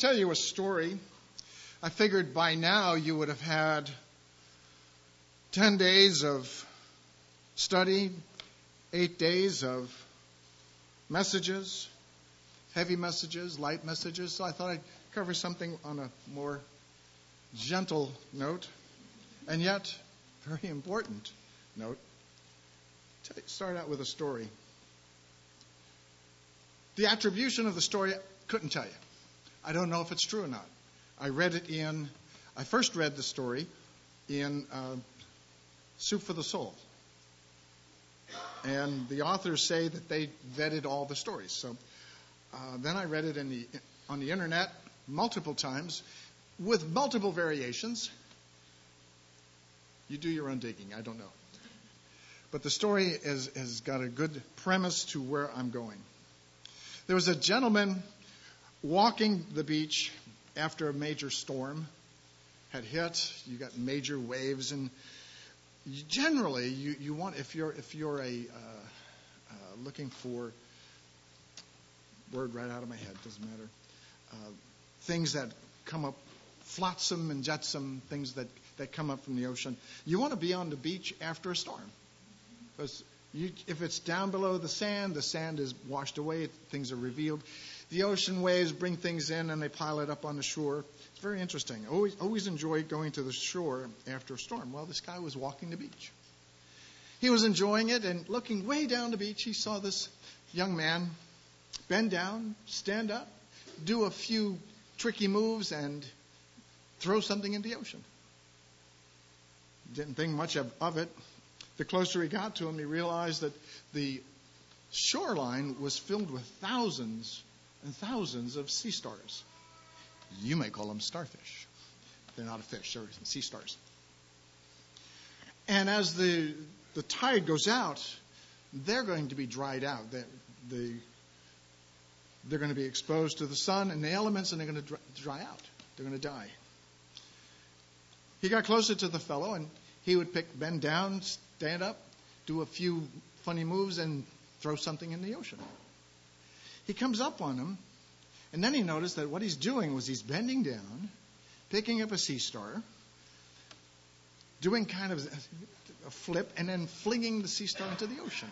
tell you a story. I figured by now you would have had 10 days of study, 8 days of messages, heavy messages, light messages. So I thought I'd cover something on a more gentle note, and yet very important note. Start out with a story. The attribution of the story, I couldn't tell you. I don't know if it's true or not. I first read the story in Soup for the Soul. And the authors say that they vetted all the stories. So then I read it on the internet multiple times with multiple variations. You do your own digging. I don't know. But the story has got a good premise to where I'm going. There was a gentleman walking the beach after a major storm had hit. You got major waves, and generally you want, if you're looking for word right out of my head, doesn't matter, things that come up, flotsam and jetsam, things that come up from the ocean. You want to be on the beach after a storm, because if it's down below the sand is washed away, things are revealed. The ocean waves bring things in and they pile it up on the shore. It's very interesting. Always enjoy going to the shore after a storm. Well, this guy was walking the beach. He was enjoying it, and looking way down the beach, he saw this young man bend down, stand up, do a few tricky moves, and throw something in the ocean. Didn't think much of it. The closer he got to him, he realized that the shoreline was filled with thousands and thousands of sea stars. You may call them starfish. They're not a fish, they're sea stars. And as the tide goes out, they're going to be dried out. They're going to be exposed to the sun and the elements, and they're going to dry out. They're going to die. He got closer to the fellow, and he would bend down, stand up, do a few funny moves, and throw something in the ocean. He comes up on him, and then he noticed that what he's doing was he's bending down, picking up a sea star, doing kind of a flip, and then flinging the sea star into the ocean.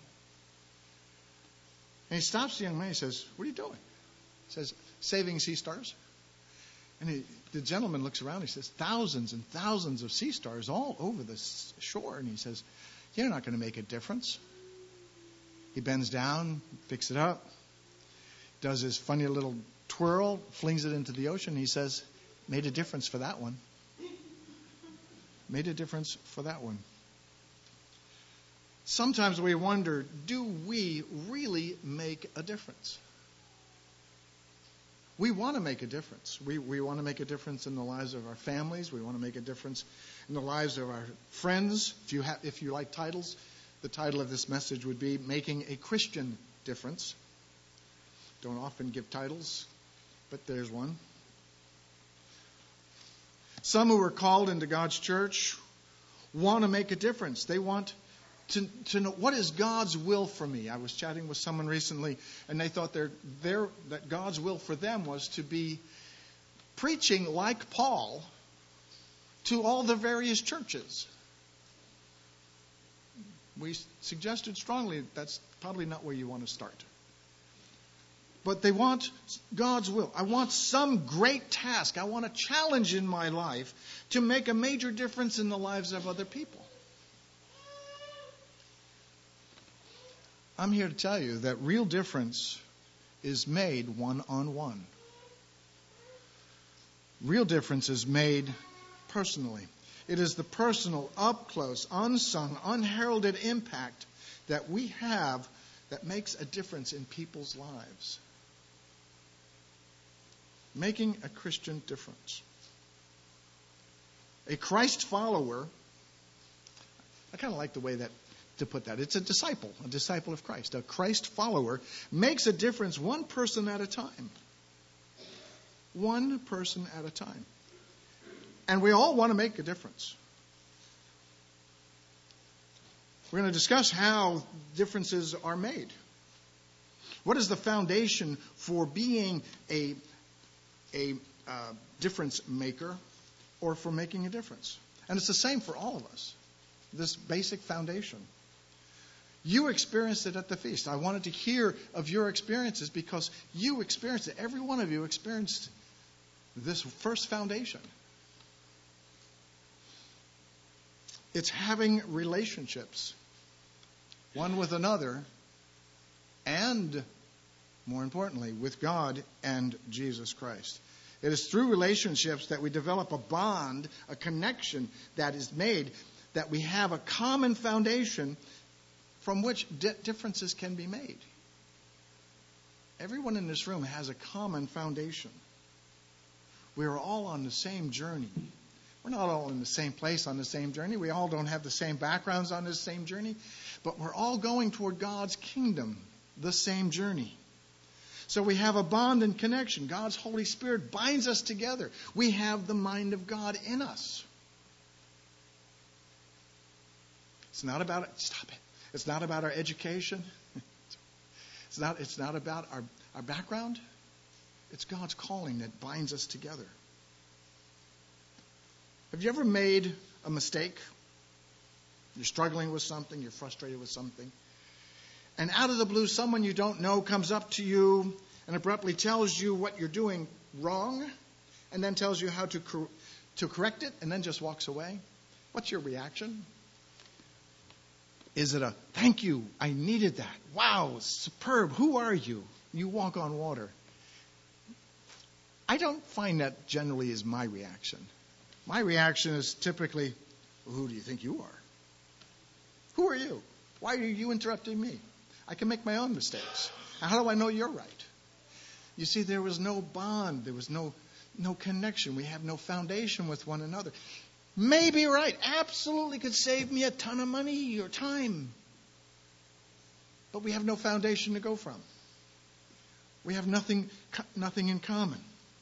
And he stops the young man. He says, "What are you doing?" He says, "Saving sea stars." And the gentleman looks around. He says, "Thousands and thousands of sea stars all over the shore." And he says, "You're not going to make a difference." He bends down, picks it up, does his funny little twirl, flings it into the ocean. He says, "Made a difference for that one. Made a difference for that one." Sometimes we wonder, do we really make a difference? We want to make a difference. We want to make a difference in the lives of our families. We want to make a difference in the lives of our friends. If you like titles, the title of this message would be Making a Christian Difference. Don't often give titles, but there's one. Some who are called into God's church want to make a difference. They want to know, what is God's will for me? I was chatting with someone recently, and they thought that God's will for them was to be preaching like Paul to all the various churches. We suggested strongly that's probably not where you want to start. But they want God's will. I want some great task. I want a challenge in my life to make a major difference in the lives of other people. I'm here to tell you that real difference is made one-on-one. Real difference is made personally. It is the personal, up-close, unsung, unheralded impact that we have that makes a difference in people's lives. Making a Christian difference. A Christ follower, I kind of like the way to put that. It's a disciple of Christ. A Christ follower makes a difference one person at a time. One person at a time. And we all want to make a difference. We're going to discuss how differences are made. What is the foundation for being a a difference maker or for making a difference. And it's the same for all of us, this basic foundation. You experienced it at the feast. I wanted to hear of your experiences because you experienced it. Every one of you experienced this first foundation. It's having relationships, one with another, and, more importantly, with God and Jesus Christ. It is through relationships that we develop a bond, a connection that is made, that we have a common foundation from which differences can be made. Everyone in this room has a common foundation. We are all on the same journey. We're not all in the same place on the same journey. We all don't have the same backgrounds on the same journey. But we're all going toward God's kingdom, the same journey. So we have a bond and connection. God's Holy Spirit binds us together. We have the mind of God in us. It's not about stop it. It's not about our education. It's not about our background. It's God's calling that binds us together. Have you ever made a mistake? You're struggling with something. You're frustrated with something. And out of the blue, someone you don't know comes up to you and abruptly tells you what you're doing wrong and then tells you how to correct it and then just walks away. What's your reaction? Is it a, thank you, I needed that. Wow, superb. Who are you? You walk on water. I don't find that generally is my reaction. My reaction is typically, well, who do you think you are? Who are you? Why are you interrupting me? I can make my own mistakes. How do I know you're right? You see, there was no bond. There was no connection. We have no foundation with one another. May be right. Absolutely could save me a ton of money or time. But we have no foundation to go from. We have nothing in common.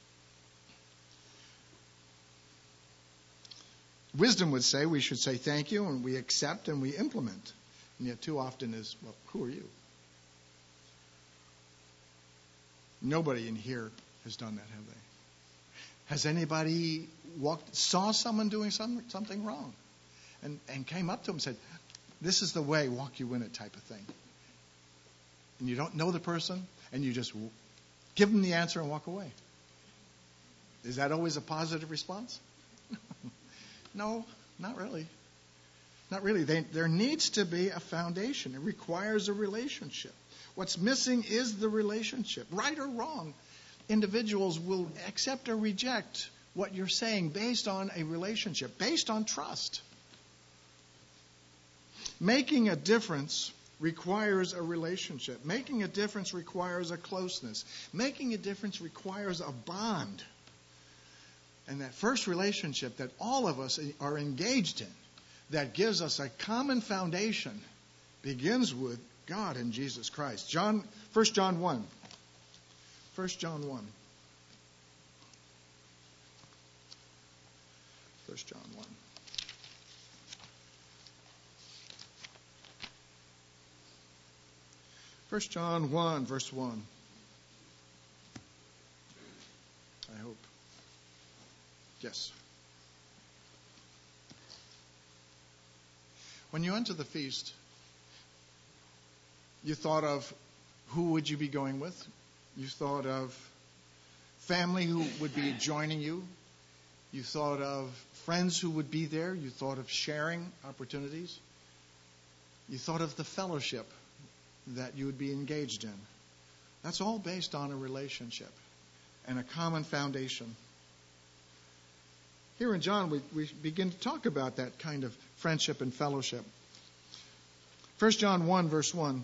Wisdom would say we should say thank you and we accept and we implement. And yet too often is, well, who are you? Nobody in here has done that, have they? Has anybody saw someone doing something wrong and came up to them and said, this is the way, walk you in it type of thing? And you don't know the person and you just give them the answer and walk away. Is that always a positive response? No, not really. Not really. There needs to be a foundation. It requires a relationship. What's missing is the relationship. Right or wrong, individuals will accept or reject what you're saying based on a relationship, based on trust. Making a difference requires a relationship. Making a difference requires a closeness. Making a difference requires a bond. And that first relationship that all of us are engaged in, that gives us a common foundation, begins with God and Jesus Christ. 1 John 1. 1 John 1. 1 John 1. First John 1, verse 1. I hope. Yes. When you enter the feast, you thought of who would you be going with? You thought of family who would be joining you. You thought of friends who would be there. You thought of sharing opportunities. You thought of the fellowship that you would be engaged in. That's all based on a relationship and a common foundation. Here in John, we begin to talk about that kind of friendship and fellowship. 1 John 1, verse 1.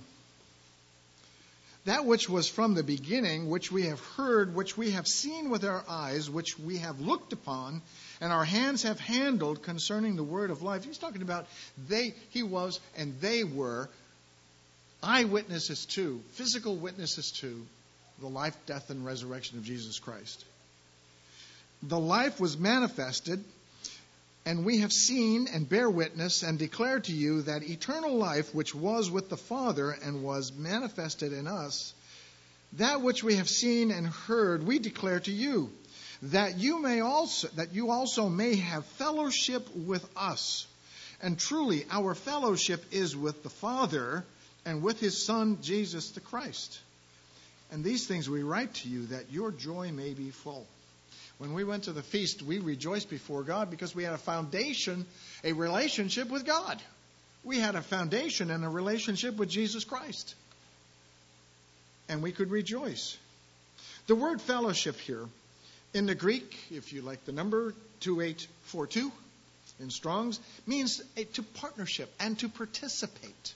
That which was from the beginning, which we have heard, which we have seen with our eyes, which we have looked upon, and our hands have handled concerning the word of life. He's talking about he was, and they were eyewitnesses to, physical witnesses to, the life, death, and resurrection of Jesus Christ. The life was manifested, and we have seen and bear witness and declare to you that eternal life which was with the Father and was manifested in us, that which we have seen and heard we declare to you, that you also may have fellowship with us. And truly, our fellowship is with the Father and with his Son, Jesus the Christ. And these things we write to you, that your joy may be full. When we went to the feast, we rejoiced before God because we had a foundation, a relationship with God. We had a foundation and a relationship with Jesus Christ. And we could rejoice. The word fellowship here, in the Greek, if you like the number 2842 in Strong's, means to partnership and to participate.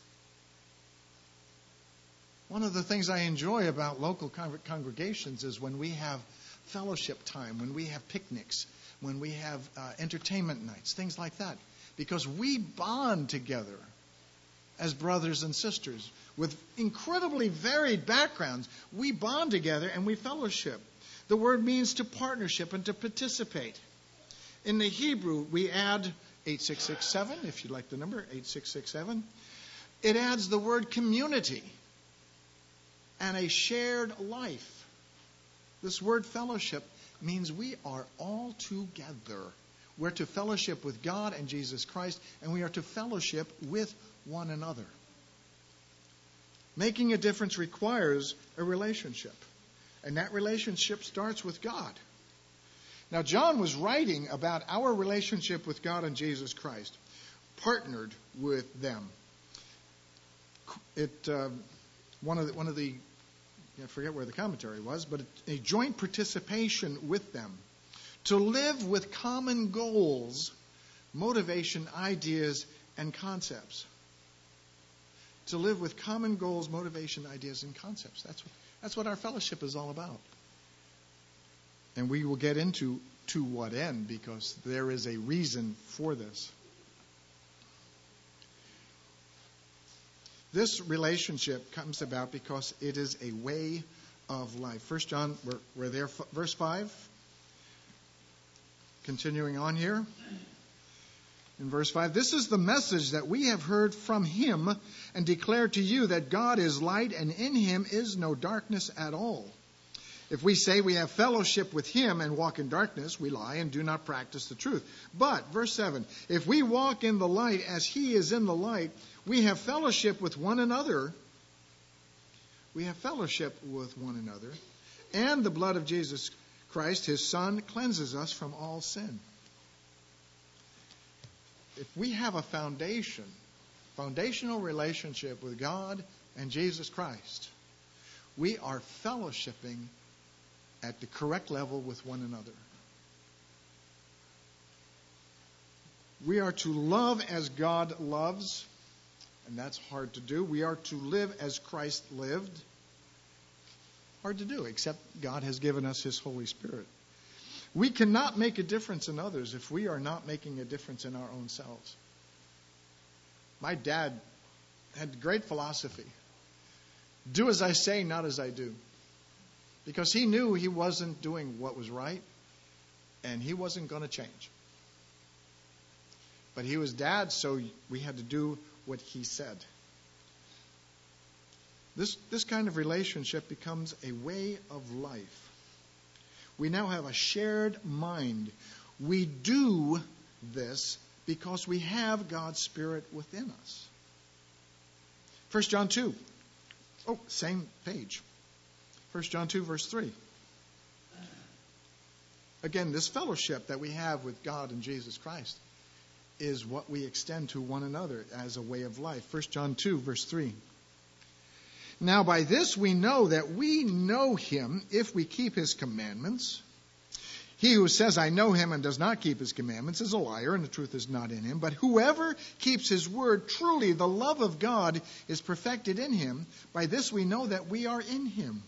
One of the things I enjoy about local congregations is when we have fellowship time, when we have picnics, when we have entertainment nights, things like that. Because we bond together as brothers and sisters with incredibly varied backgrounds. We bond together and we fellowship. The word means to partnership and to participate. In the Hebrew, we add 8667, if you like the number, 8667. It adds the word community and a shared life. This word fellowship means we are all together. We're to fellowship with God and Jesus Christ, and we are to fellowship with one another. Making a difference requires a relationship, and that relationship starts with God. Now, John was writing about our relationship with God and Jesus Christ, partnered with them. One of the I forget where the commentary was, but a joint participation with them to live with common goals, motivation, ideas, and concepts. To live with common goals, motivation, ideas, and concepts. That's what our fellowship is all about. And we will get into to what end, because there is a reason for this. This relationship comes about because it is a way of life. 1 John, we're there, verse 5. Continuing on here. In verse 5, this is the message that we have heard from him and declare to you, that God is light and in him is no darkness at all. If we say we have fellowship with him and walk in darkness, we lie and do not practice the truth. But, verse 7, if we walk in the light as he is in the light, we have fellowship with one another. We have fellowship with one another. And the blood of Jesus Christ, his Son, cleanses us from all sin. If we have a foundational relationship with God and Jesus Christ, we are fellowshipping at the correct level with one another. We are to love as God loves, and that's hard to do. We are to live as Christ lived. Hard to do, except God has given us his Holy Spirit. We cannot make a difference in others if we are not making a difference in our own selves. My dad had great philosophy. Do as I say, not as I do. Because he knew he wasn't doing what was right, and he wasn't going to change. But he was dad, so we had to do what he said. This kind of relationship becomes a way of life. We now have a shared mind. We do this because we have God's Spirit within us. 1 John 2. Oh, same page. 1 John 2, verse 3. Again, this fellowship that we have with God and Jesus Christ is what we extend to one another as a way of life. 1 John 2, verse 3. Now by this we know that we know him if we keep his commandments. He who says, I know him, and does not keep his commandments is a liar, and the truth is not in him. But whoever keeps his word, truly the love of God is perfected in him. By this we know that we are in him.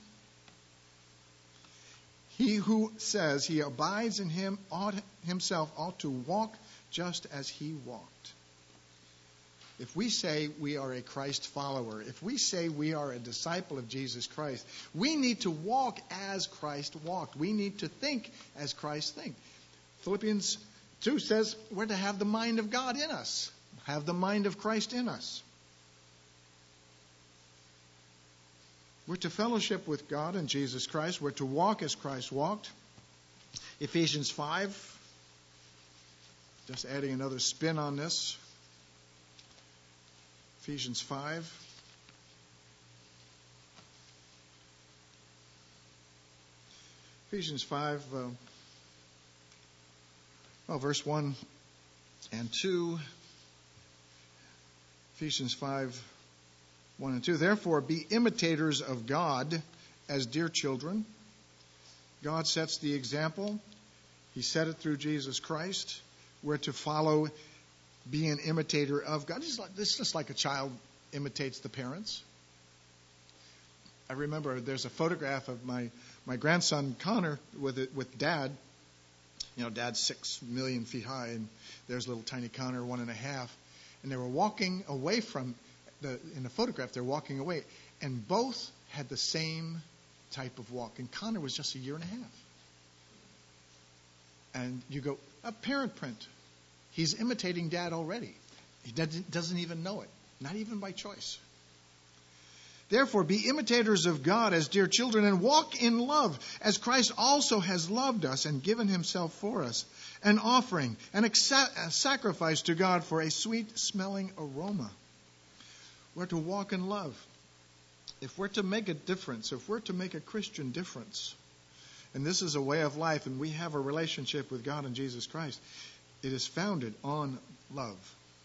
He who says he abides in him himself ought to walk just as he walked. If we say we are a Christ follower, if we say we are a disciple of Jesus Christ, we need to walk as Christ walked. We need to think as Christ think. Philippians 2 says we're to have the mind of God in us, have the mind of Christ in us. We're to fellowship with God and Jesus Christ. We're to walk as Christ walked. Ephesians 5, just adding another spin on this. Ephesians 5. Ephesians 5, verse 1 and 2. Ephesians 5, 1 and 2. Therefore, be imitators of God as dear children. God sets the example. He set it through Jesus Christ. We're to follow, be an imitator of God. It's just like a child imitates the parents. I remember there's a photograph of my grandson Connor with Dad. You know, Dad's 6 million feet high, and there's little tiny Connor, 1.5. And they were walking away from in the photograph. They're walking away, and both had the same type of walk. And Connor was just 1.5 years. And you go, a parent print. He's imitating Dad already. He doesn't even know it, not even by choice. Therefore, be imitators of God as dear children, and walk in love, as Christ also has loved us and given himself for us, an offering, a sacrifice to God for a sweet-smelling aroma. We're to walk in love. If we're to make a difference, if we're to make a Christian difference, and this is a way of life, and we have a relationship with God and Jesus Christ, it is founded on love.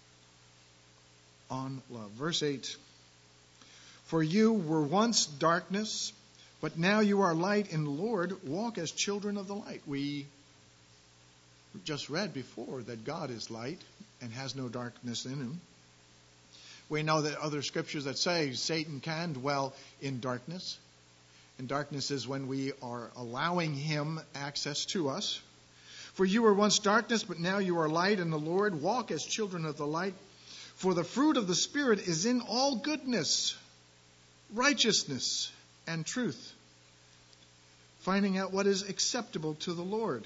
On love. Verse 8. For you were once darkness, but now you are light in the Lord. Walk as children of the light. We just read before that God is light and has no darkness in him. We know that other scriptures that say Satan can dwell in darkness. And darkness is when we are allowing him access to us. For you were once darkness, but now you are light in the Lord. Walk as children of the light. For the fruit of the Spirit is in all goodness, righteousness, and truth, finding out what is acceptable to the Lord.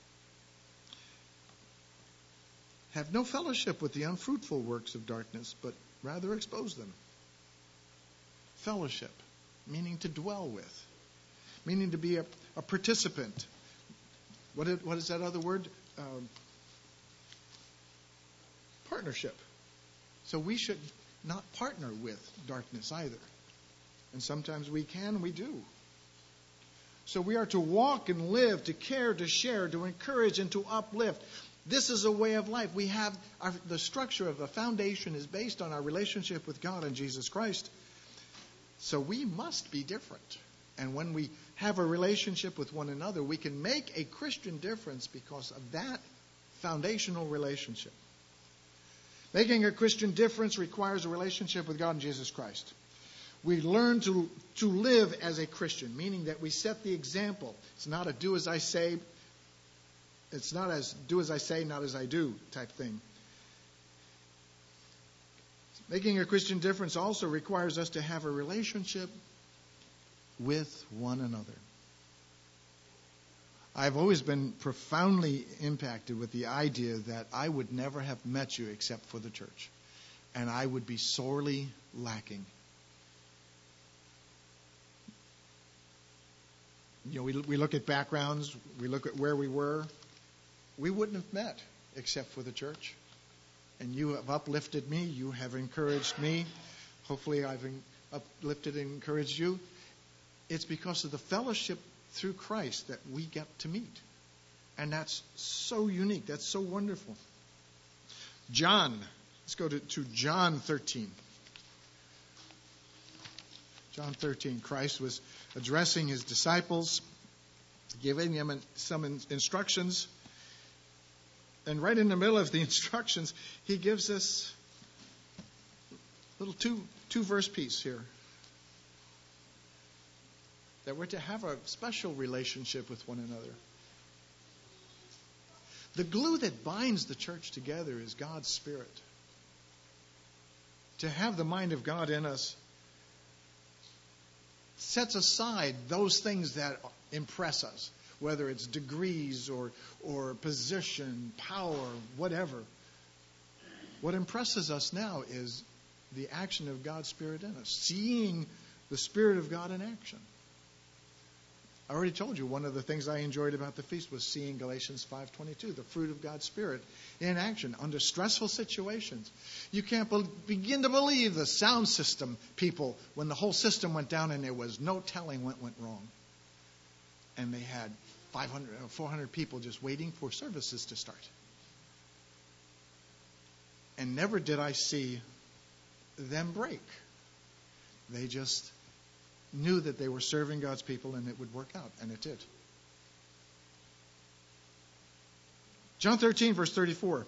Have no fellowship with the unfruitful works of darkness, but rather expose them. Fellowship, meaning to dwell with, meaning to be a participant. What is that other word? Partnership. So we should not partner with darkness either. And sometimes we can, we do. So we are to walk and live, to care, to share, to encourage, and to uplift. This is a way of life. We have the structure of the foundation is based on our relationship with God and Jesus Christ. So we must be different. And when we have a relationship with one another, we can make a Christian difference because of that foundational relationship. Making a Christian difference requires a relationship with God and Jesus Christ. We learn to live as a Christian, meaning that we set the example. It's not a do as I say. It's not as do as I say, not as I do type thing. Making a Christian difference also requires us to have a relationship with one another. I've always been profoundly impacted with the idea that I would never have met you except for the church. And I would be sorely lacking. You know, we look at backgrounds, we look at where we were. We wouldn't have met except for the church. And you have uplifted me. You have encouraged me. Hopefully I've uplifted and encouraged you. It's because of the fellowship through Christ that we get to meet. And that's so unique. That's so wonderful. John. Let's go to John 13. John 13. Christ was addressing his disciples, giving them some instructions. And right in the middle of the instructions, he gives us a little two-verse piece here. That we're to have a special relationship with one another. The glue that binds the church together is God's Spirit. To have the mind of God in us sets aside those things that impress us, whether it's degrees or position, power, whatever. What impresses us now is the action of God's Spirit in us, seeing the Spirit of God in action. I already told you one of the things I enjoyed about the feast was seeing Galatians 5:22, the fruit of God's Spirit in action under stressful situations. You can't begin to believe the sound system people, when the whole system went down and there was no telling what went wrong. And they had 500 or 400 people just waiting for services to start. And never did I see them break. They just knew that they were serving God's people and it would work out, and it did. John 13, verse 34.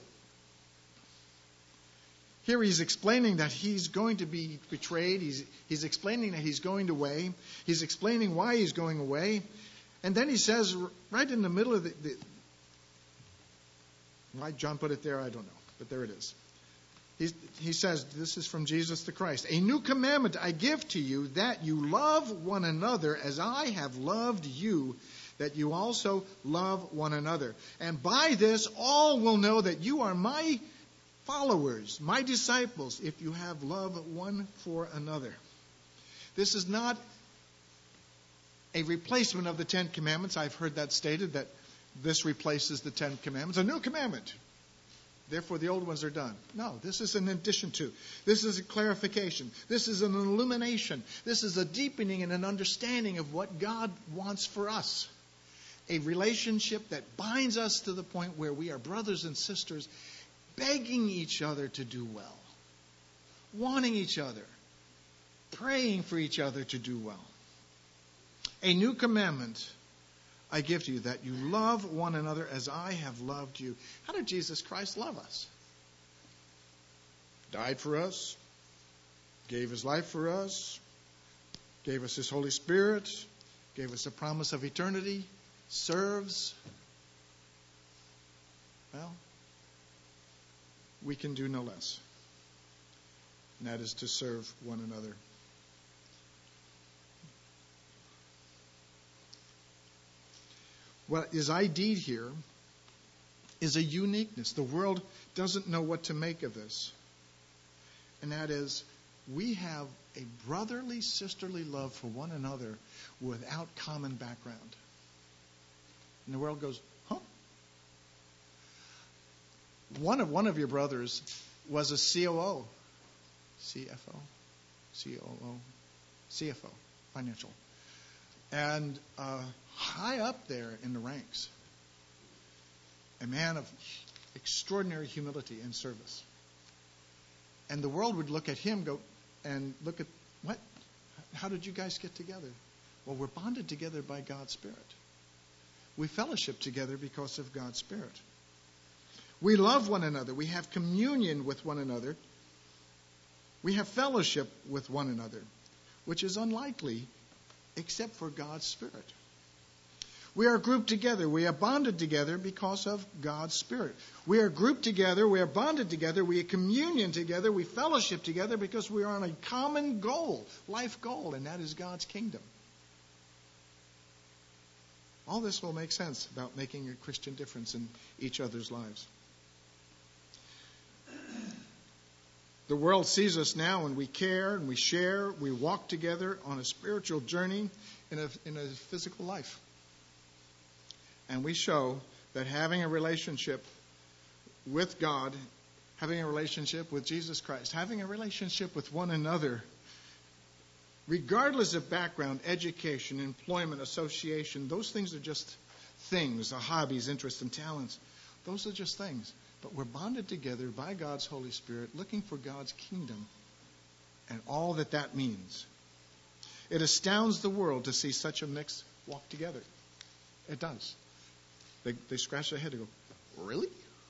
Here he's explaining that he's going to be betrayed. He's explaining that he's going away. He's explaining why he's going away. And then he says, right in the middle of why John put it there, I don't know, but there it is. He says, this is from Jesus the Christ. A new commandment I give to you, that you love one another as I have loved you, that you also love one another. And by this, all will know that you are my followers, my disciples, if you have love one for another. This is not a replacement of the Ten Commandments. I've heard that stated, that this replaces the Ten Commandments. A new commandment. Therefore, the old ones are done. No, this is an addition to. This is a clarification. This is an illumination. This is a deepening and an understanding of what God wants for us. A relationship that binds us to the point where we are brothers and sisters, begging each other to do well, wanting each other, praying for each other to do well. A new commandment I give to you, that you love one another as I have loved you. How did Jesus Christ love us? Died for us, gave his life for us, gave us his Holy Spirit, gave us a promise of eternity, serves. Well, we can do no less. And that is to serve one another. What is ID'd here is a uniqueness. The world doesn't know what to make of this. And that is, we have a brotherly, sisterly love for one another without common background. And the world goes, huh? One of your brothers was a COO. CFO, financial. And high up there in the ranks, a man of extraordinary humility and service. And the world would look at him, go and look at, what? How did you guys get together? Well, we're bonded together by God's Spirit. We fellowship together because of God's Spirit. We love one another. We have communion with one another. We have fellowship with one another, which is unlikely except for God's Spirit. We are grouped together. We are bonded together because of God's Spirit. We are grouped together. We are bonded together. We are communion together. We fellowship together because we are on a common goal, life goal, and that is God's kingdom. All this will make sense about making a Christian difference in each other's lives. The world sees us now, and we care and we share. We walk together on a spiritual journey in a physical life. And we show that having a relationship with God, having a relationship with Jesus Christ, having a relationship with one another, regardless of background, education, employment, association, those things are just things, hobbies, interests, and talents. Those are just things. But we're bonded together by God's Holy Spirit, looking for God's kingdom and all that that means. It astounds the world to see such a mix walk together. It does. They scratch their head and go, really?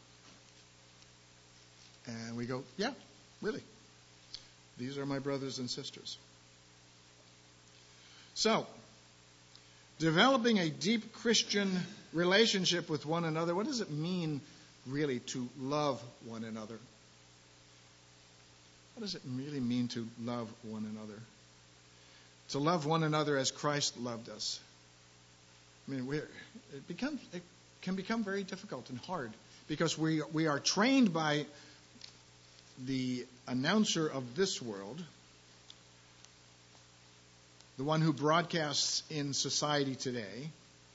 And we go, yeah, really. These are my brothers and sisters. So, developing a deep Christian relationship with one another, what does it mean really to love one another? What does it really mean to love one another? To love one another as Christ loved us. I mean, it can become very difficult and hard because we are trained by the announcer of this world, the one who broadcasts in society today,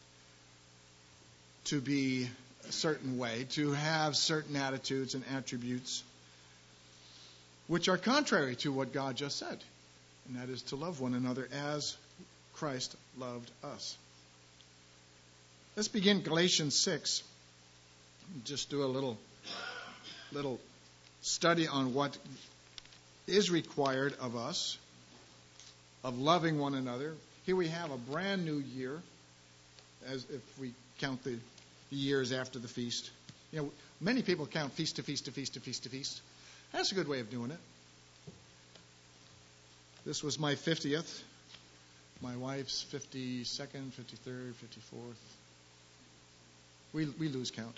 to be a certain way, to have certain attitudes and attributes which are contrary to what God just said, and that is to love one another as Christ loved us. Let's begin Galatians 6. Just do a little study on what is required of us, of loving one another. Here we have a brand new year, as if we count the years after the feast. You know, many people count feast to feast to feast to feast to feast. That's a good way of doing it. This was my 50th. My wife's 52nd, 53rd, 54th. We lose count.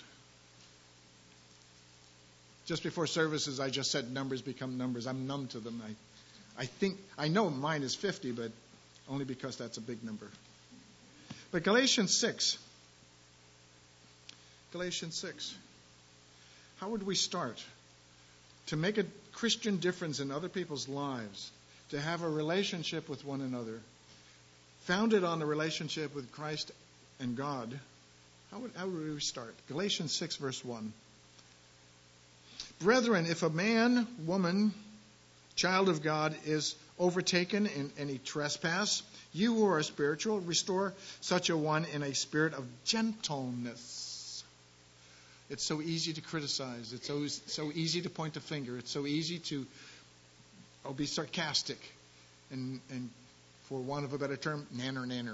Just before services, I just said numbers become numbers. I'm numb to them. I know mine is 50, but only because that's a big number. But Galatians 6. Galatians 6. How would we start? To make a Christian difference in other people's lives, to have a relationship with one another, founded on a relationship with Christ and God, how would we start? Galatians 6, verse 1. Brethren, if a man, woman, child of God is overtaken in any trespass, you who are spiritual, restore such a one in a spirit of gentleness. It's so easy to criticize. It's so easy to point the finger. It's so easy to be sarcastic and for want of a better term, nanner.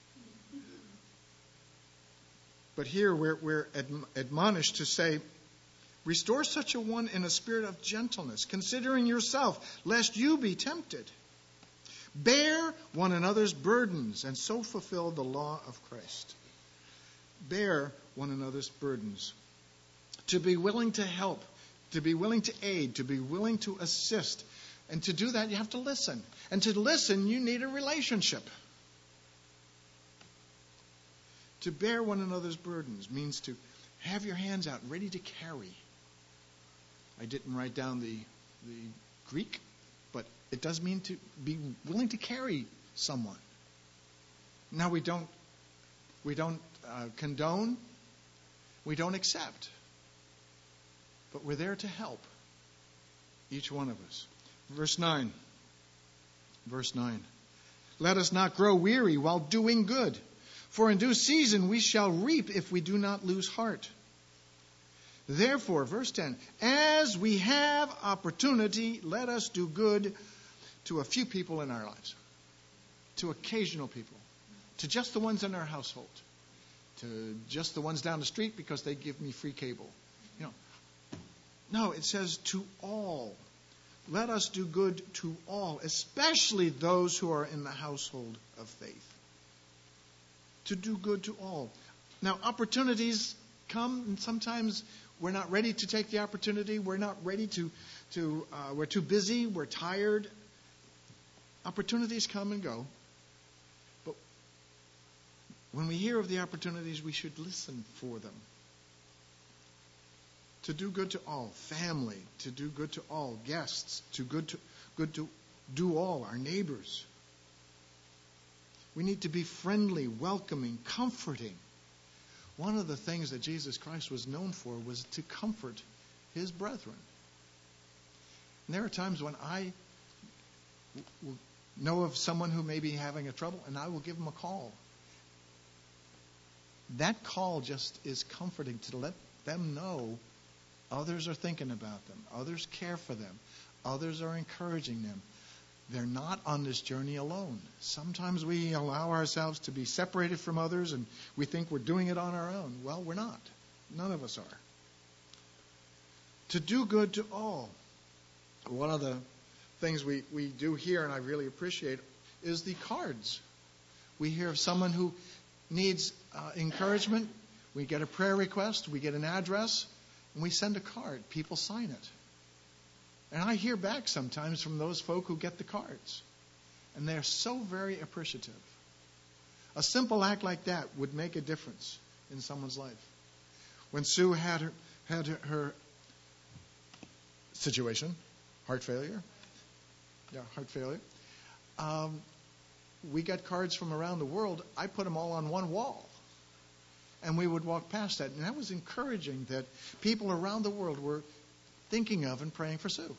But here we're admonished to say, restore such a one in a spirit of gentleness, considering yourself, lest you be tempted. Bear one another's burdens, and so fulfill the law of Christ. Bear one another's burdens. To be willing to help, to be willing to aid, to be willing to assist. And to do that, you have to listen. And to listen, you need a relationship. To bear one another's burdens means to have your hands out, ready to carry. I didn't write down the Greek, but it does mean to be willing to carry someone. Now we don't condone, we don't accept, but we're there to help each one of us. Verse 9. Let us not grow weary while doing good, for in due season we shall reap if we do not lose heart. Therefore, verse 10, as we have opportunity, let us do good to a few people in our lives, to occasional people, to just the ones in our household, to just the ones down the street because they give me free cable. No, it says to all. Let us do good to all, especially those who are in the household of faith. To do good to all. Now, opportunities come, and sometimes we're not ready to take the opportunity. We're not ready we're too busy. We're tired. Opportunities come and go. But when we hear of the opportunities, we should listen for them. To do good to all, family, to do good to all, guests, good to do all, our neighbors. We need to be friendly, welcoming, comforting. One of the things that Jesus Christ was known for was to comfort his brethren. And there are times when I will know of someone who may be having a trouble, and I will give them a call. That call just is comforting to let them know others are thinking about them. Others care for them. Others are encouraging them. They're not on this journey alone. Sometimes we allow ourselves to be separated from others and we think we're doing it on our own. Well, we're not. None of us are. To do good to all. One of the things we do here, and I really appreciate, is the cards. We hear of someone who needs encouragement. We get a prayer request. We get an address. And we send a card. People sign it. And I hear back sometimes from those folk who get the cards. And they're so very appreciative. A simple act like that would make a difference in someone's life. When Sue had her situation, heart failure. we got cards from around the world. I put them all on one wall. And we would walk past that. And that was encouraging that people around the world were thinking of and praying for Sue.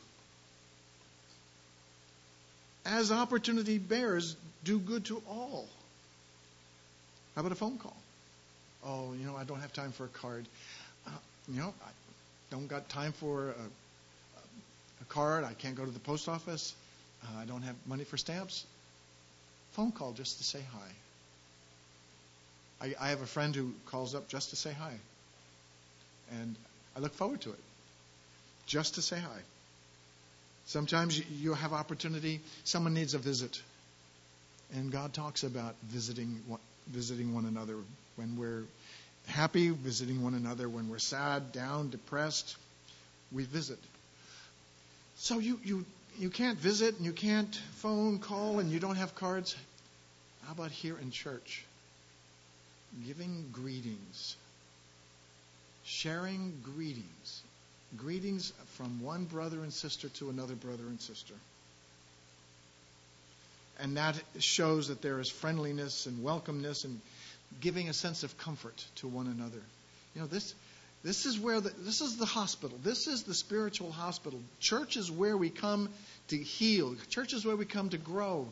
As opportunity bears, do good to all. How about a phone call? Oh, I don't have time for a card. I don't got time for a card. I can't go to the post office. I don't have money for stamps. Phone call just to say hi. I have a friend who calls up just to say hi. And I look forward to it. Just to say hi. Sometimes you have opportunity. Someone needs a visit. And God talks about visiting one another when we're happy, visiting one another when we're sad, down, depressed. We visit. So you can't visit and you can't phone, call, and you don't have cards. How about here in church? Giving greetings. Sharing greetings. Greetings from one brother and sister to another brother and sister. And that shows that there is friendliness and welcomeness and giving a sense of comfort to one another. This is where this is the hospital. This is the spiritual hospital. Church is where we come to heal. Church is where we come to grow.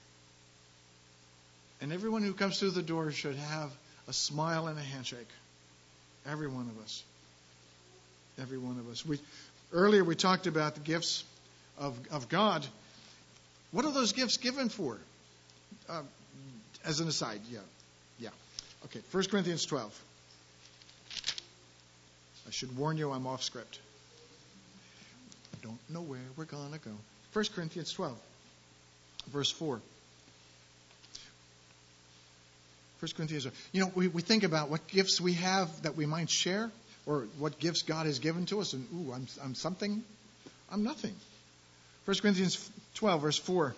And everyone who comes through the door should have a smile and a handshake. Every one of us. Every one of us. Earlier we talked about the gifts of God. What are those gifts given for? As an aside, yeah. Okay, 1 Corinthians 12. I should warn you, I'm off script. I don't know where we're going to go. 1 Corinthians 12, verse 4. 1 Corinthians 12. We think about what gifts we have that we might share, or what gifts God has given to us, and I'm something, I'm nothing. 1 Corinthians 12, verse 4.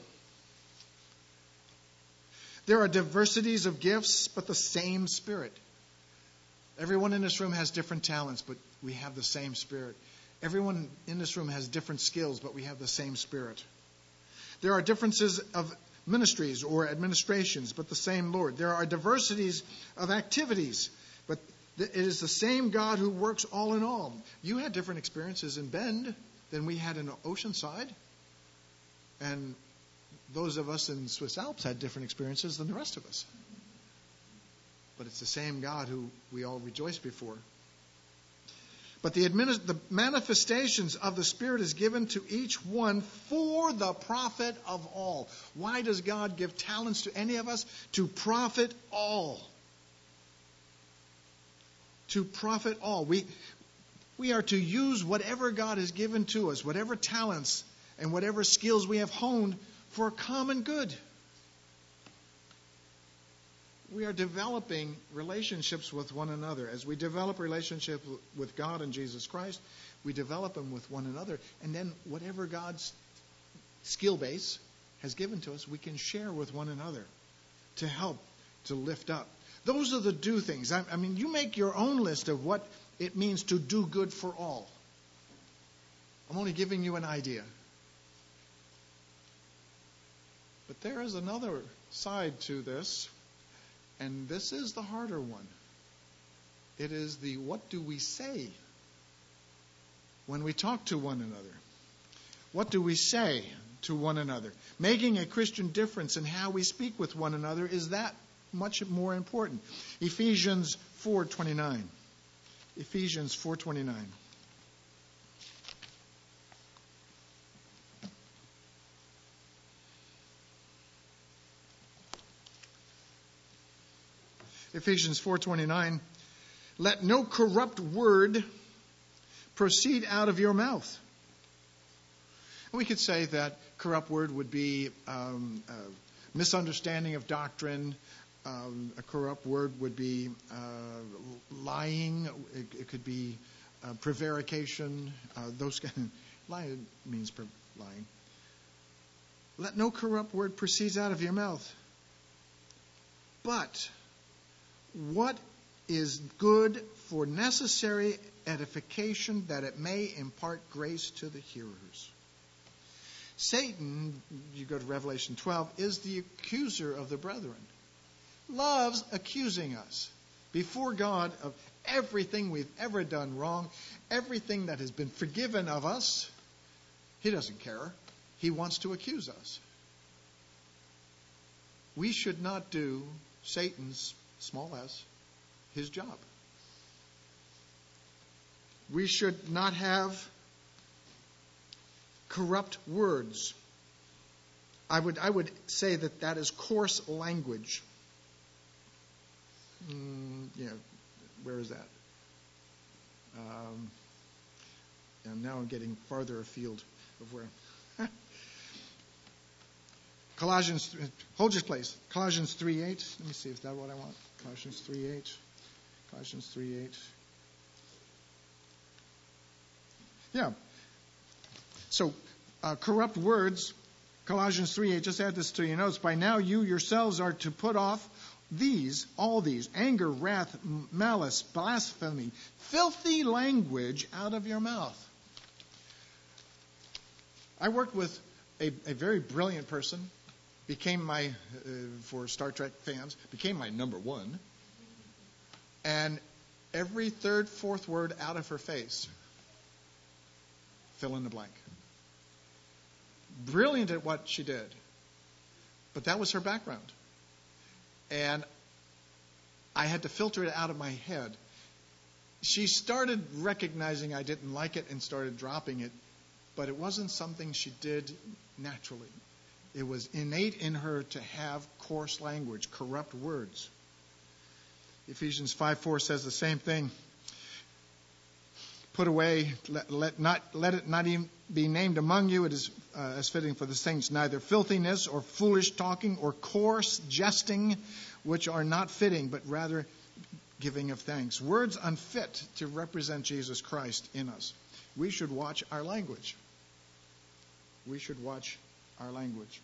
There are diversities of gifts, but the same Spirit. Everyone in this room has different talents, but we have the same Spirit. Everyone in this room has different skills, but we have the same Spirit. There are differences of ministries or administrations, but the same Lord. There are diversities of activities, but it is the same God who works all in all. You had different experiences in Bend than we had in Oceanside. And those of us in Swiss Alps had different experiences than the rest of us. But it's the same God who we all rejoice before. But the manifestations of the Spirit is given to each one for the profit of all. Why does God give talents to any of us? To profit all. To profit all. We are to use whatever God has given to us, whatever talents and whatever skills we have honed for common good. We are developing relationships with one another. As we develop relationships with God and Jesus Christ, we develop them with one another. And then whatever God's skill base has given to us, we can share with one another to help, to lift up. Those are the do things. I mean, you make your own list of what it means to do good for all. I'm only giving you an idea. But there is another side to this, and this is the harder one. It is the what do we say when we talk to one another? What do we say to one another? Making a Christian difference in how we speak with one another is that much more important. Ephesians 4:29. Ephesians 4:29. Ephesians 4:29, let no corrupt word proceed out of your mouth. And we could say that corrupt word would be a misunderstanding of doctrine. A corrupt word would be lying. It could be prevarication. Lying means lying. Let no corrupt word proceed out of your mouth. But what is good for necessary edification, that it may impart grace to the hearers. Satan, you go to Revelation 12, is the accuser of the brethren. Loves accusing us before God of everything we've ever done wrong, everything that has been forgiven of us. He doesn't care. He wants to accuse us. We should not do Satan's, small s, his job. We should not have corrupt words. I would say that is coarse language. Where is that? And now I'm getting farther afield of where. Colossians, hold your place. Colossians 3:8. Let me see if that's what I want. Colossians 3:8. Colossians 3:8. Yeah. So, corrupt words, Colossians 3:8. Just add this to your notes. By now you yourselves are to put off all these, anger, wrath, malice, blasphemy, filthy language out of your mouth. I worked with a very brilliant person, became for Star Trek fans, became my number one. And every third, fourth word out of her face, fill in the blank. Brilliant at what she did. But that was her background. And I had to filter it out of my head. She started recognizing I didn't like it and started dropping it, but it wasn't something she did naturally. It was innate in her to have coarse language, corrupt words. Ephesians 5:4 says the same thing. Put away, let it not even be named among you. It is as fitting for the saints, neither filthiness or foolish talking or coarse jesting, which are not fitting, but rather giving of thanks. Words unfit to represent Jesus Christ in us. We should watch our language. We should watch our language.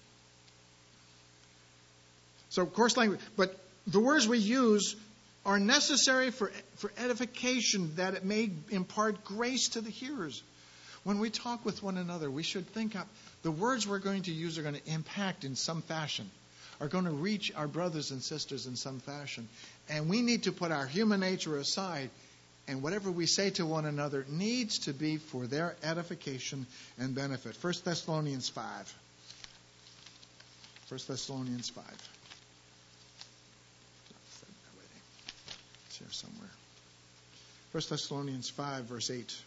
So coarse language, but the words we use are necessary for edification, that it may impart grace to the hearers. When we talk with one another, we should think up the words we're going to use are going to impact in some fashion, are going to reach our brothers and sisters in some fashion. And we need to put our human nature aside, and whatever we say to one another needs to be for their edification and benefit. 1 Thessalonians 5. 1 Thessalonians 5. It's here somewhere. 1 Thessalonians 5, verse 8. Is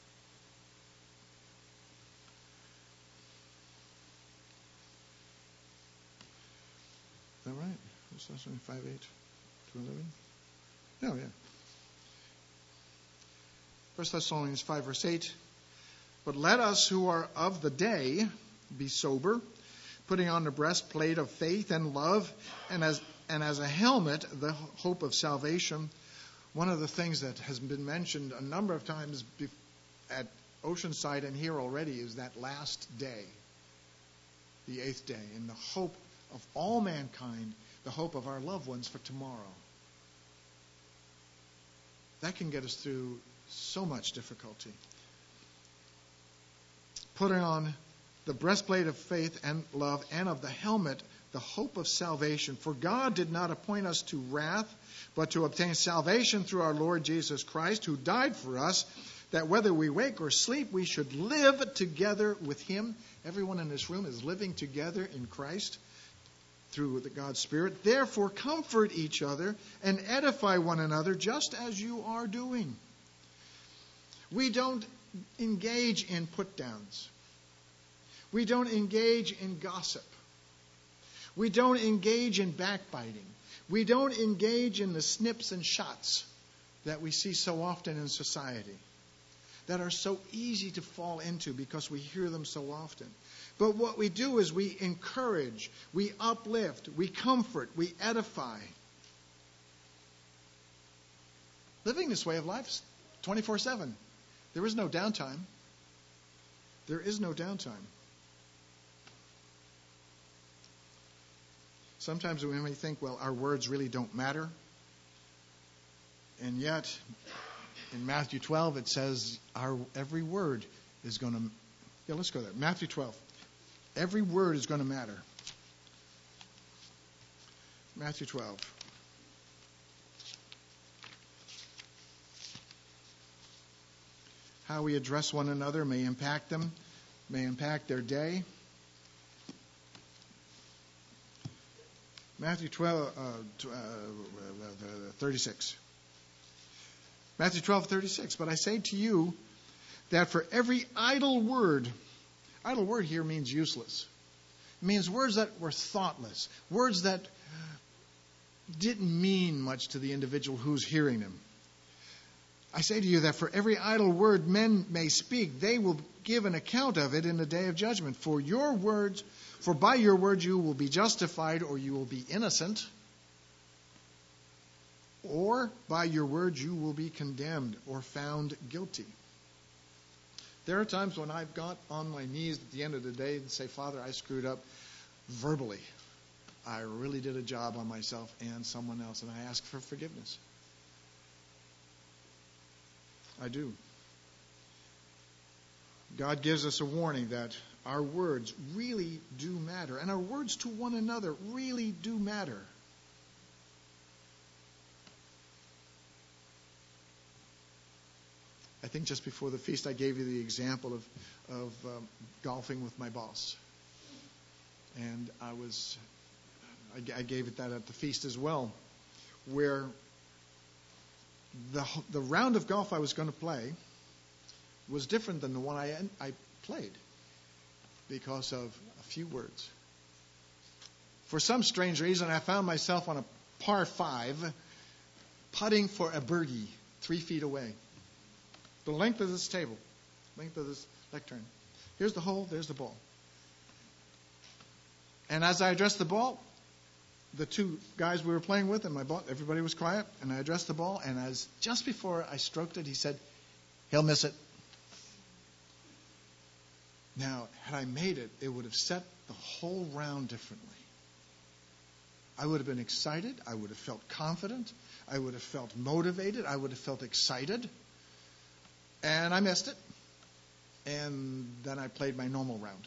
that right? 1 Thessalonians 5, 8 to 11? No, yeah. 1 Thessalonians 5, verse 8. But let us who are of the day be sober, putting on the breastplate of faith and love, and as a helmet, the hope of salvation. One of the things that has been mentioned a number of times at Oceanside and here already is that last day, the 8th day, and the hope of all mankind, the hope of our loved ones for tomorrow. That can get us through so much difficulty. Putting on the breastplate of faith and love, and of the helmet, the hope of salvation. For God did not appoint us to wrath, but to obtain salvation through our Lord Jesus Christ, who died for us, that whether we wake or sleep, we should live together with Him. Everyone in this room is living together in Christ through the God's Spirit. Therefore, comfort each other and edify one another, just as you are doing. We don't engage in put-downs. We don't engage in gossip. We don't engage in backbiting. We don't engage in the snips and shots that we see so often in society, that are so easy to fall into because we hear them so often. But what we do is we encourage, we uplift, we comfort, we edify. Living this way of life 24/7. There is no downtime. There is no downtime. Sometimes we may think, well, our words really don't matter. And yet, in Matthew 12, it says our every word is going to... Yeah, let's go there. Matthew 12. Every word is going to matter. Matthew 12. How we address one another may impact them, may impact their day. Matthew 36. Matthew 12:36. But I say to you that for every idle word here means useless. It means words that were thoughtless, words that didn't mean much to the individual who's hearing them. I say to you that for every idle word men may speak, they will give an account of it in the day of judgment. For by your words you will be justified, or you will be innocent, or by your words you will be condemned or found guilty. There are times when I've got on my knees at the end of the day and say, Father, I screwed up verbally. I really did a job on myself and someone else, and I ask for forgiveness. I do. God gives us a warning that our words really do matter, and our words to one another really do matter. I think just before the feast I gave you the example of golfing with my boss. And I gave it that at the feast as well, where the round of golf I was going to play was different than the one I played because of a few words. For some strange reason, I found myself on a par 5 putting for a birdie 3 feet away. The length of this table, length of this lectern. Here's the hole, there's the ball. And as I addressed the ball, the two guys we were playing with and everybody was quiet, and I addressed the ball, and just before I stroked it, he said, he'll miss it. Now, had I made it, it would have set the whole round differently. I would have been excited. I would have felt confident. I would have felt motivated. I would have felt excited. And I missed it. And then I played my normal round.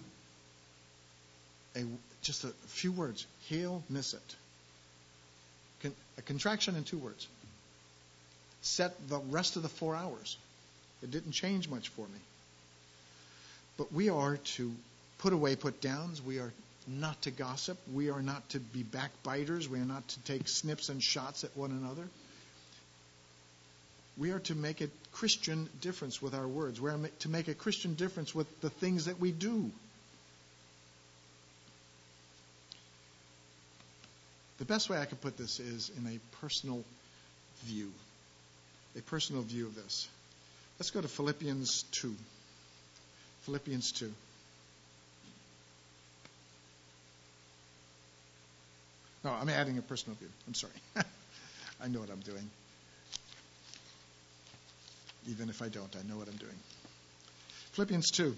Just a few words. He'll miss it. A contraction in 2 words. Set the rest of the 4 hours. It didn't change much for me. But we are to put away put-downs. We are not to gossip. We are not to be backbiters. We are not to take snips and shots at one another. We are to make a Christian difference with our words. We are to make a Christian difference with the things that we do. The best way I could put this is in a personal view. A personal view of this. Let's go to Philippians 2. Philippians 2. No, I'm adding a personal view. I'm sorry. I know what I'm doing. Even if I don't, I know what I'm doing. Philippians 2.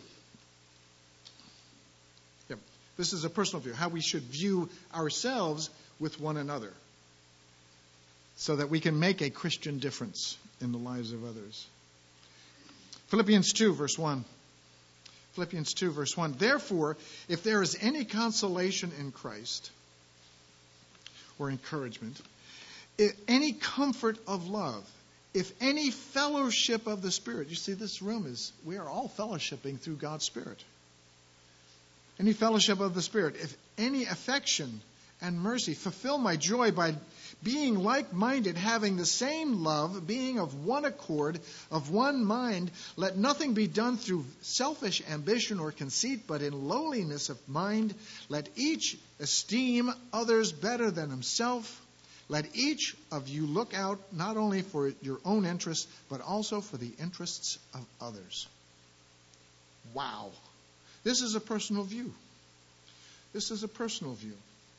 Yep. This is a personal view, how we should view ourselves with one another so that we can make a Christian difference in the lives of others. Philippians 2, verse 1. Philippians 2, verse 1. Therefore, if there is any consolation in Christ, or encouragement, any comfort of love, if any fellowship of the Spirit. You see, this room we are all fellowshipping through God's Spirit. Any fellowship of the Spirit, if any affection and mercy, fulfill my joy by being like-minded, having the same love, being of one accord, of one mind. Let nothing be done through selfish ambition or conceit, but in lowliness of mind. Let each esteem others better than himself. Let each of you look out not only for your own interests, but also for the interests of others. Wow. This is a personal view. This is a personal view.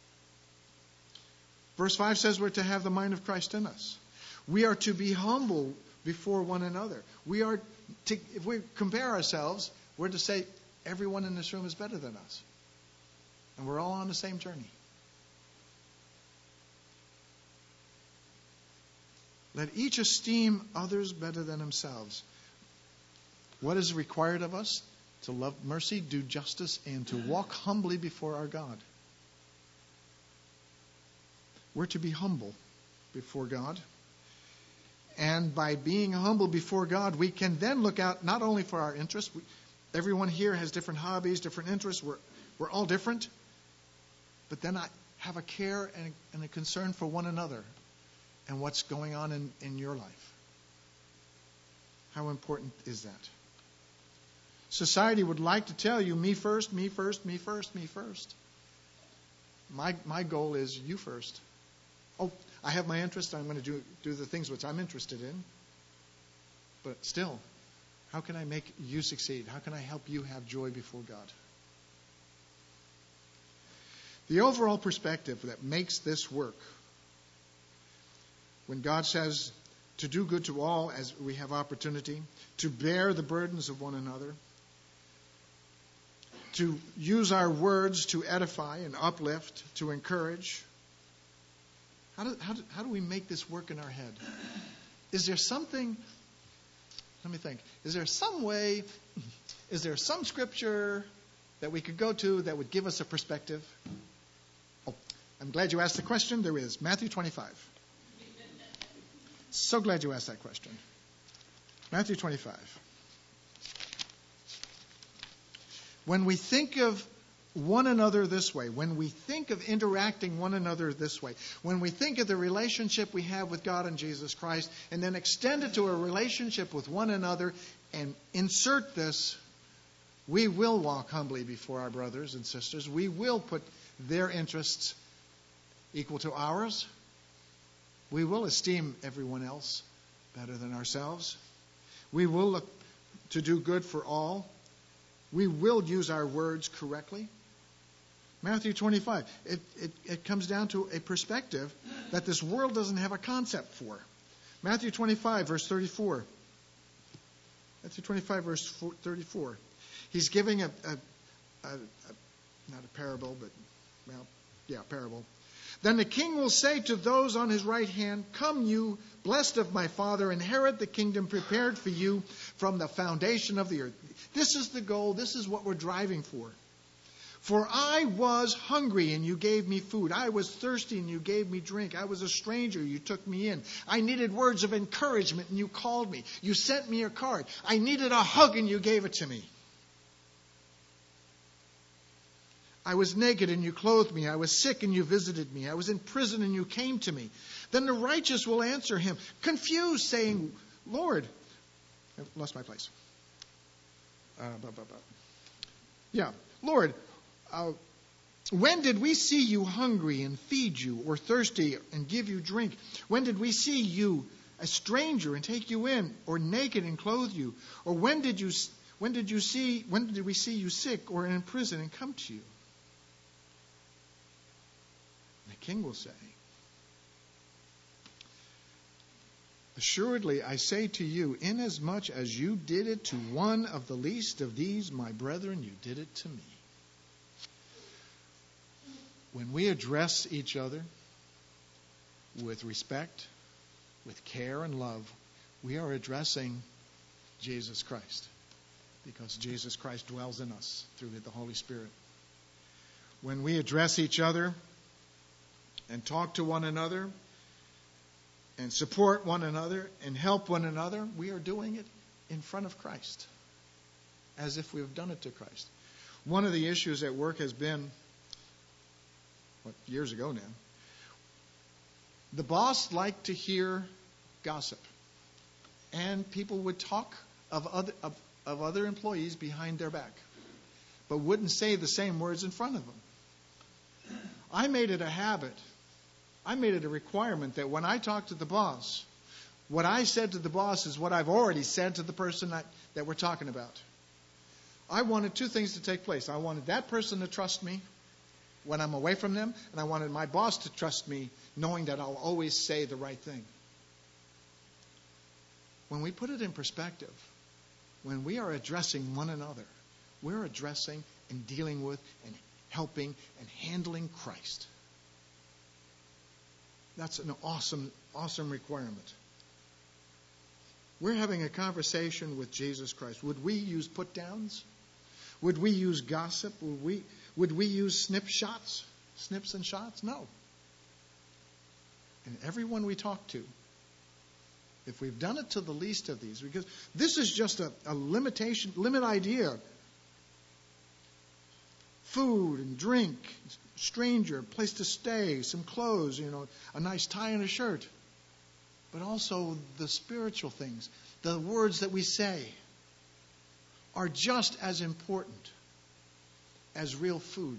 Verse 5 says we're to have the mind of Christ in us. We are to be humble before one another. If we compare ourselves, we're to say everyone in this room is better than us. And we're all on the same journey. Let each esteem others better than themselves. What is required of us? to love mercy, do justice, and to walk humbly before our God. We're to be humble before God. And by being humble before God, we can then look out not only for our interests. Everyone here has different hobbies, different interests. We're all different. But then I have a care and a concern for one another and what's going on in your life. How important is that? Society would like to tell you, me first, me first, me first, me first. My goal is you first. Oh, I have my interest. I'm going to do the things which I'm interested in. But still, how can I make you succeed? How can I help you have joy before God? The overall perspective that makes this work, when God says to do good to all as we have opportunity, to bear the burdens of one another, to use our words to edify and uplift, to encourage. How do we make this work in our head? Is there something, let me think, is there some way, is there some scripture that we could go to that would give us a perspective? Oh, I'm glad you asked the question. There is. Matthew 25. So glad you asked that question. Matthew 25. When we think of one another this way, when we think of interacting one another this way, when we think of the relationship we have with God and Jesus Christ, and then extend it to a relationship with one another and insert this, we will walk humbly before our brothers and sisters. We will put their interests equal to ours. We will esteem everyone else better than ourselves. We will look to do good for all. We will use our words correctly. Matthew 25. It comes down to a perspective that this world doesn't have a concept for. Matthew 25, verse 34. Matthew 25, verse 34. He's giving not a parable, but, parable. Then the king will say to those on his right hand, "Come, you blessed of my Father, inherit the kingdom prepared for you from the foundation of the earth." This is the goal. This is what we're driving for. "For I was hungry, and you gave me food. I was thirsty, and you gave me drink. I was a stranger, you took me in. I needed words of encouragement, and you called me. You sent me a card. I needed a hug, and you gave it to me. I was naked, and you clothed me. I was sick, and you visited me. I was in prison, and you came to me." Then the righteous will answer him, confused, saying, "Lord," I've lost my place. "Lord, when did we see you hungry and feed you, or thirsty and give you drink? When did we see you a stranger and take you in, or naked and clothe you? Or when did we see you sick or in prison and come to you?" And the king will say, "Assuredly, I say to you, inasmuch as you did it to one of the least of these, my brethren, you did it to me." When we address each other with respect, with care and love, we are addressing Jesus Christ, because Jesus Christ dwells in us through the Holy Spirit. When we address each other and talk to one another and support one another and help one another, we are doing it in front of Christ, as if we have done it to Christ. One of the issues at work has been, years ago now, the boss liked to hear gossip, and people would talk of other employees behind their back, but wouldn't say the same words in front of them. I made it a habit. I made it a requirement that when I talk to the boss, what I said to the boss is what I've already said to the person that we're talking about. I wanted two things to take place. I wanted that person to trust me when I'm away from them, and I wanted my boss to trust me, knowing that I'll always say the right thing. When we put it in perspective, when we are addressing one another, we're addressing and dealing with and helping and handling Christ. That's an awesome, awesome requirement. We're having a conversation with Jesus Christ. Would we use put-downs? Would we use gossip? Would we use snips and shots? No. And everyone we talk to, if we've done it to the least of these, because this is just a limit idea. Food and drink, stranger, place to stay, some clothes, a nice tie and a shirt. But also the spiritual things, the words that we say, are just as important as real food.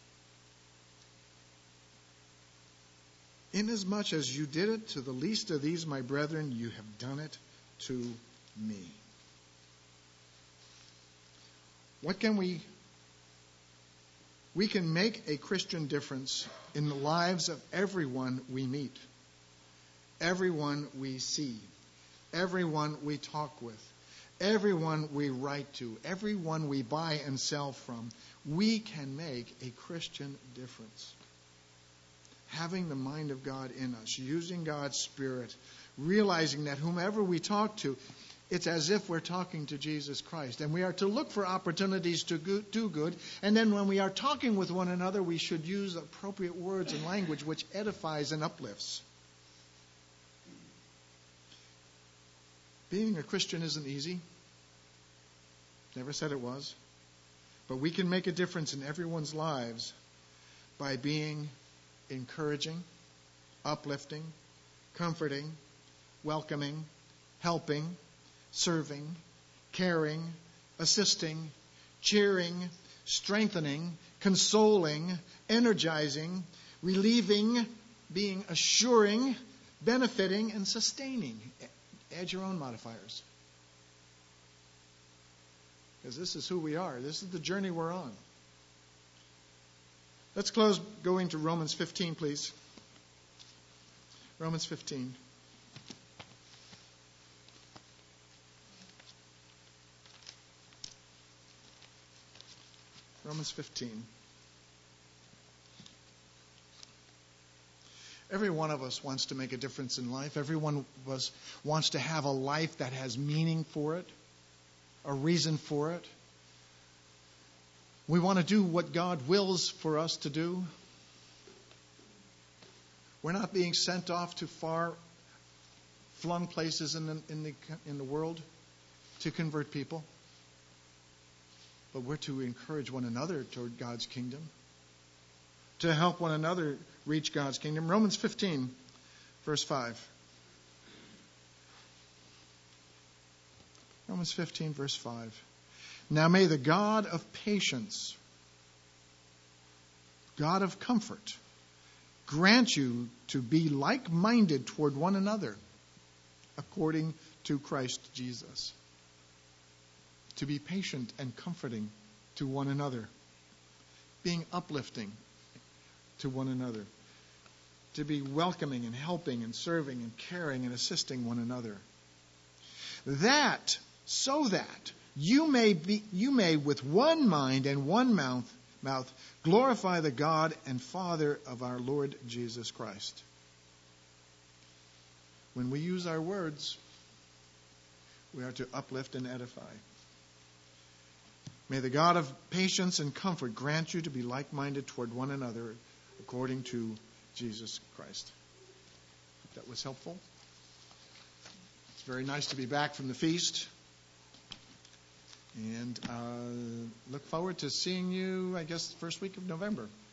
Inasmuch as you did it to the least of these, my brethren, you have done it to me. What can we can make a Christian difference in the lives of everyone we meet, everyone we see, everyone we talk with, everyone we write to, everyone we buy and sell from. We can make a Christian difference. Having the mind of God in us, using God's Spirit, realizing that whomever we talk to, it's as if we're talking to Jesus Christ. And we are to look for opportunities to do good. And then when we are talking with one another, we should use appropriate words and language which edifies and uplifts. Being a Christian isn't easy. Never said it was. But we can make a difference in everyone's lives by being encouraging, uplifting, comforting, welcoming, helping, serving, caring, assisting, cheering, strengthening, consoling, energizing, relieving, being assuring, benefiting, and sustaining. Add your own modifiers. Because this is who we are. This is the journey we're on. Let's close going to Romans 15, please. Romans 15. Romans 15. Every one of us wants to make a difference in life. Every one of us wants to have a life that has meaning for it, a reason for it. We want to do what God wills for us to do. We're not being sent off to far-flung places in the world to convert people. But we're to encourage one another toward God's kingdom, to help one another reach God's kingdom. Romans 15, verse 5. Romans 15, verse 5. Now may the God of patience, God of comfort, grant you to be like-minded toward one another, according to Christ Jesus. To be patient and comforting to one another, being uplifting to one another, to be welcoming and helping and serving and caring and assisting one another. So that you may with one mind and one mouth glorify the God and Father of our Lord Jesus Christ. When we use our words, we are to uplift and edify. May the God of patience and comfort grant you to be like-minded toward one another according to Jesus Christ. Hope that was helpful. It's very nice to be back from the feast. And look forward to seeing you, I guess, the first week of November.